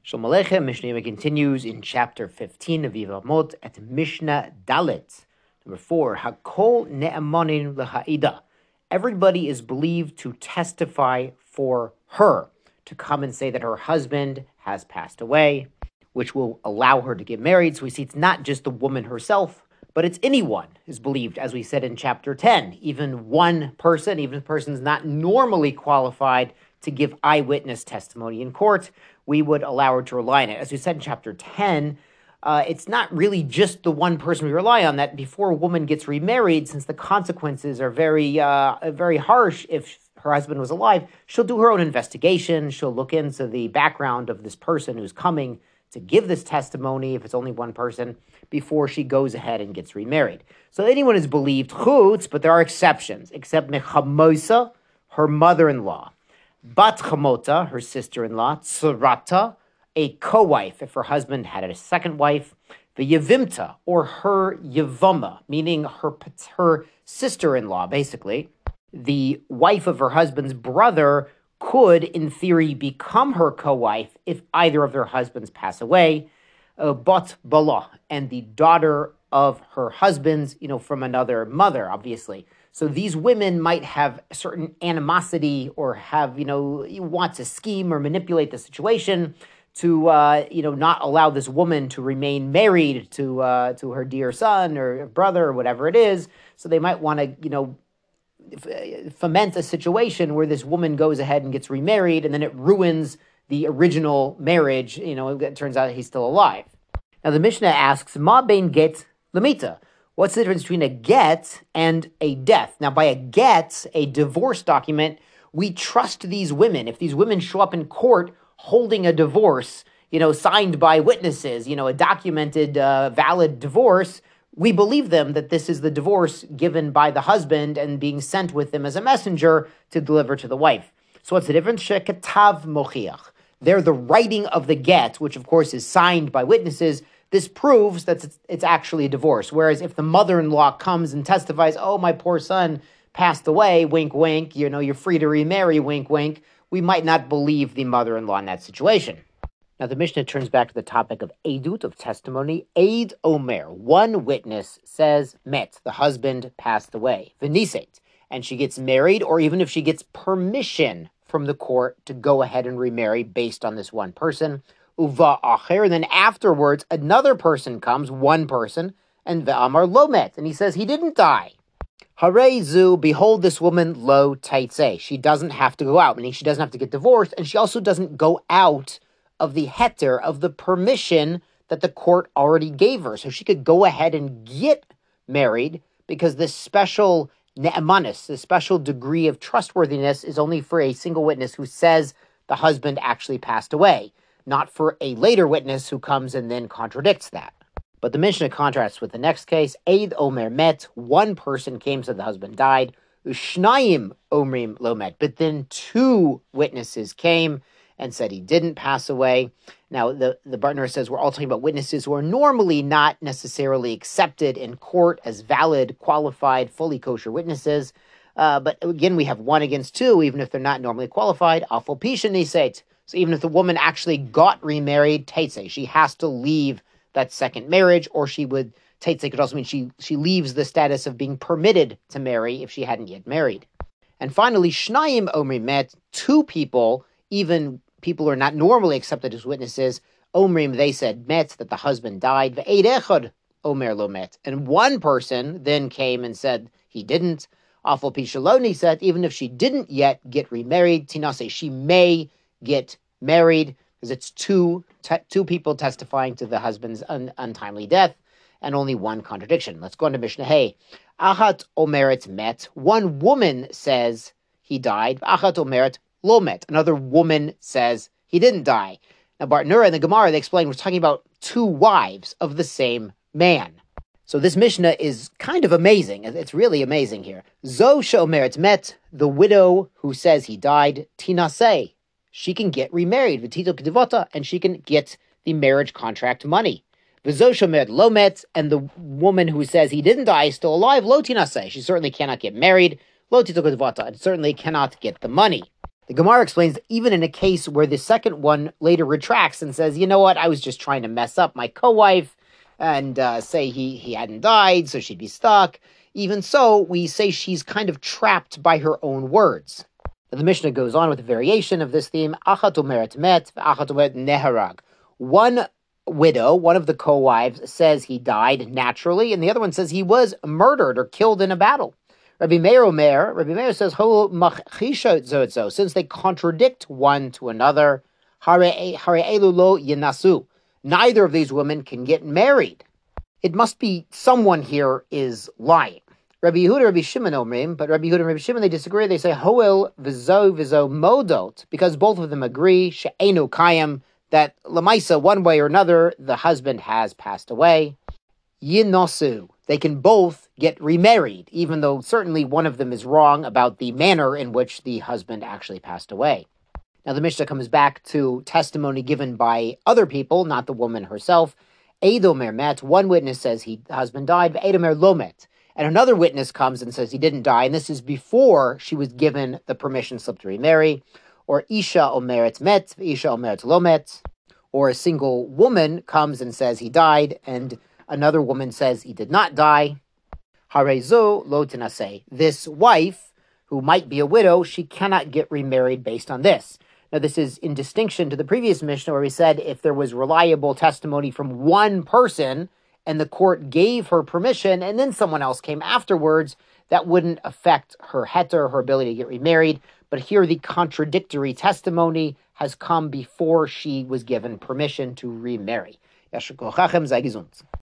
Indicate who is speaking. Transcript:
Speaker 1: Shalom Aleichem. Mishnah Yoma continues in chapter 15 of Yevamot at Mishnah Dalet. Number 4, Hakol ne'amanin leha'ida. Everybody is believed to testify for her, to come and say that her husband has passed away, which will allow her to get married. So we see it's not just the woman herself, but it's anyone is believed, as we said in chapter 10. Even one person, even if the person's not normally qualified to give eyewitness testimony in court, we would allow her to rely on it. As we said in chapter 10, it's not really just the one person we rely on, that before a woman gets remarried, since the consequences are very harsh if her husband was alive, she'll do her own investigation. She'll look into the background of this person who's coming to give this testimony, if it's only one person, before she goes ahead and gets remarried. So anyone is believed chutz, but there are exceptions, except mechamosa, her mother-in-law, bat chamota, her sister-in-law, tzarata, a co-wife, if her husband had a second wife, the yevimta, or her yevama, meaning her sister-in-law, basically. The wife of her husband's brother could, in theory, become her co-wife if either of their husbands pass away. Bat bala, and the daughter of her husband's, from another mother, obviously. So these women might have a certain animosity or have, want to scheme or manipulate the situation to, not allow this woman to remain married to her dear son or brother or whatever it is. So they might want to, foment a situation where this woman goes ahead and gets remarried, and then it ruins the original marriage. It turns out he's still alive. Now the Mishnah asks, Ma bein get lamita. What's the difference between a get and a death? Now, by a get, a divorce document, we trust these women. If these women show up in court holding a divorce, signed by witnesses, a documented, valid divorce, we believe them that this is the divorce given by the husband and being sent with them as a messenger to deliver to the wife. So what's the difference? Shekatav mochiach. They're the writing of the get, which of course is signed by witnesses. This proves that it's actually a divorce. Whereas if the mother-in-law comes and testifies, oh, my poor son passed away, wink, wink, you're free to remarry, wink, wink, we might not believe the mother-in-law in that situation. Now, the Mishnah turns back to the topic of edut, of testimony. Eid omer, one witness says, met, the husband passed away, v'niset, and she gets married, or even if she gets permission from the court to go ahead and remarry based on this one person, uva acher, and then afterwards, another person comes, one person, and ve'amar lo met, and he says he didn't die. Harei zu, behold this woman lo taitse. She doesn't have to go out, meaning she doesn't have to get divorced, and she also doesn't go out of the heter, of the permission that the court already gave her. So she could go ahead and get married because this special ne'emanis, this special degree of trustworthiness is only for a single witness who says the husband actually passed away, not for a later witness who comes and then contradicts that. But the Mishnah contrasts with the next case. Eid omer met, one person came, said the husband died. Ushnayim omrim lo met, but then two witnesses came and said he didn't pass away. Now, the Bartner says we're all talking about witnesses who are normally not necessarily accepted in court as valid, qualified, fully kosher witnesses. But again, we have one against two, even if they're not normally qualified. Afal pisha niseit. So even if the woman actually got remarried, teitze, she has to leave that second marriage, or she would, teitze could also mean she leaves the status of being permitted to marry if she hadn't yet married. And finally, shnayim omri met, two people, even people who are not normally accepted as witnesses, omrim, they said, met, that the husband died, ve'eid echad omer lo met, and one person then came and said he didn't. Afal pisha lo niseit, even if she didn't yet get remarried, tinase, she may get married, because it's two people testifying to the husband's untimely death, and only one contradiction. Let's go on to Mishnah Hey. Achat omeret met, one woman says he died. Achat omeret lo met, another woman says he didn't die. Now, Bartnura and the Gemara, they explain we're talking about two wives of the same man. So this Mishnah is kind of amazing. It's really amazing here. Zo she'omeret met, the widow who says he died, tinaseh, she can get remarried, v'tito kedivota, and she can get the marriage contract money. V'zo she'omeret lo met, and the woman who says he didn't die is still alive, lo tinaseh, she certainly cannot get married, lo tito kedivota, and certainly cannot get the money. The Gemara explains that even in a case where the second one later retracts and says, you know what, I was just trying to mess up my co-wife and say he hadn't died, so she'd be stuck. Even so, we say she's kind of trapped by her own words. Now, the Mishnah goes on with a variation of this theme. Achat omeret met, achat omeret neharag. One widow, one of the co-wives, says he died naturally, and the other one says he was murdered or killed in a battle. Rabbi Meir says, since they contradict one to another, neither of these women can get married. It must be someone here is lying. Rabbi Yehuda, Rabbi Shimon omrim, but Rabbi Yehuda and Rabbi Shimon, they disagree. They say, hoel vizo modot, because both of them agree, she'enu kayim, that lamaisa, one way or another, the husband has passed away. Yinosu, they can both get remarried, even though certainly one of them is wrong about the manner in which the husband actually passed away. Now the Mishnah comes back to testimony given by other people, not the woman herself. Eidomer met, one witness says the husband died, Eidomer lo met. And another witness comes and says he didn't die, and this is before she was given the permission slip to remarry. Or Isha omeret met, Isha omeret lo met. Or a single woman comes and says he died, and another woman says he did not die. Harezo lo tenaseh. This wife, who might be a widow, she cannot get remarried based on this. Now, this is in distinction to the previous Mishnah where we said if there was reliable testimony from one person and the court gave her permission and then someone else came afterwards, that wouldn't affect her heter, her ability to get remarried. But here the contradictory testimony has come before she was given permission to remarry. Yashar Kol Chachem, sei gesund.